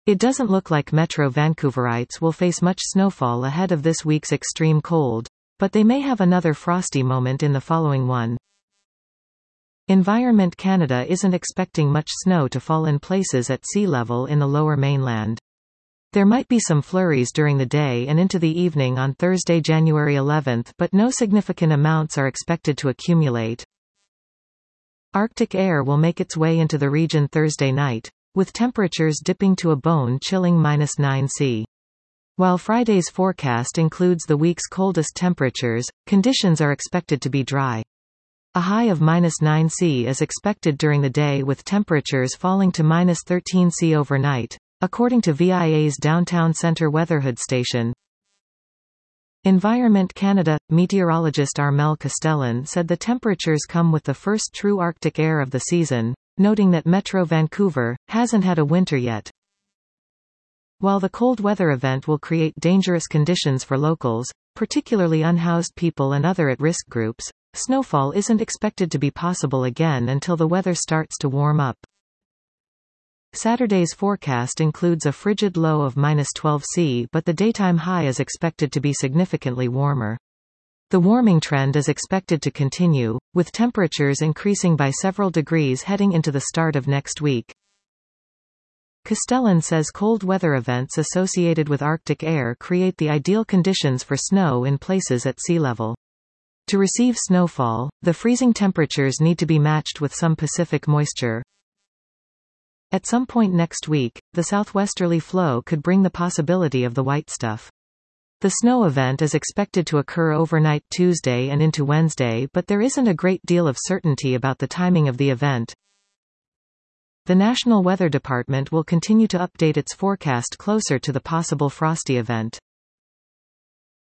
It doesn't look like Metro Vancouverites will face much snowfall ahead of this week's extreme cold, but they may have another frosty moment in the following one. Environment Canada isn't expecting much snow to fall in places at sea level in the lower mainland. There might be some flurries during the day and into the evening on Thursday, January 11, but no significant amounts are expected to accumulate. Arctic air will make its way into the region Thursday night, with temperatures dipping to a bone-chilling -9°C. While Friday's forecast includes the week's coldest temperatures, conditions are expected to be dry. A high of -9°C is expected during the day with temperatures falling to -13°C overnight, according to VIA's Downtown Centre Weatherhood station. Environment Canada meteorologist Armel Castellan said the temperatures come with the first true Arctic air of the season, noting that Metro Vancouver hasn't had a winter yet. While the cold weather event will create dangerous conditions for locals, particularly unhoused people and other at-risk groups, snowfall isn't expected to be possible again until the weather starts to warm up. Saturday's forecast includes a frigid low of -12°C, but the daytime high is expected to be significantly warmer. The warming trend is expected to continue, with temperatures increasing by several degrees heading into the start of next week. Castellan says cold weather events associated with Arctic air create the ideal conditions for snow in places at sea level. To receive snowfall, the freezing temperatures need to be matched with some Pacific moisture. At some point next week, the southwesterly flow could bring the possibility of the white stuff. The snow event is expected to occur overnight Tuesday and into Wednesday, but there isn't a great deal of certainty about the timing of the event. The National Weather Department will continue to update its forecast closer to the possible frosty event.